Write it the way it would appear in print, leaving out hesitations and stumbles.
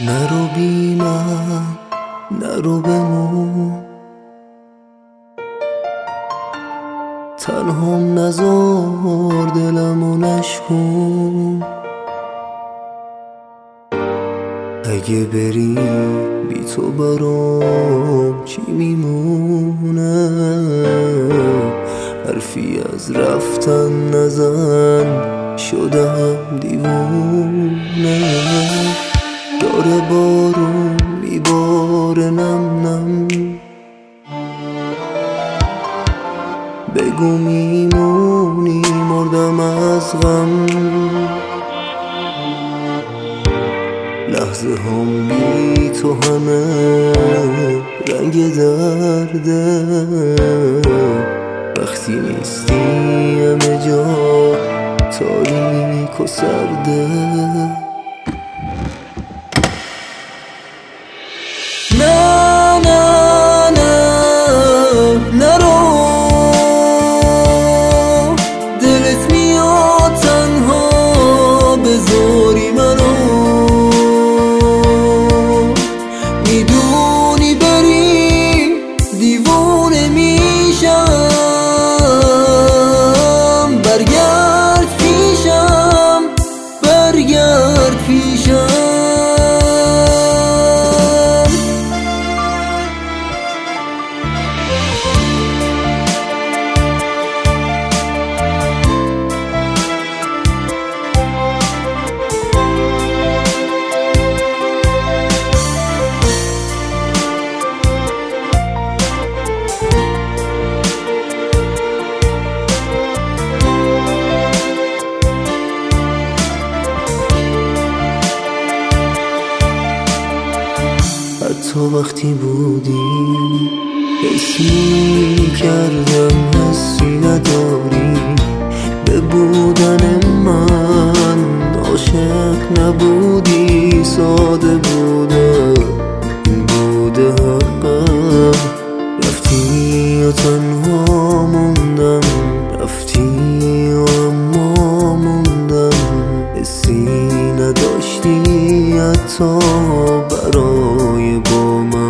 نرو بی من، نرو بمون، تنهام نذار دلمو نشکن. اگه بری بی تو برام چی میمونه؟ حرفی از رفتن نزن، شدم دیوونه. داره بارون میباره نم نم، بگو میمونی مردم از غم. لحظه هم بی تو همه رنگ درده، وقتی نیستی همه جا تاریک و سرده. نه نه نه نرو، دلت میاد تنها بذاری منو. میدونی بری دیوونه میشم، برگرد پیشم، برگرد پیشم. حتی وقتی بودی حس می‌کردم حسی نداری. به بودن من عاشق نبودی، ساده بوده این بوده حقم. رفتی و تنها موندم، رفتی و اما موندم. حسی نداشتی حتی برای با من.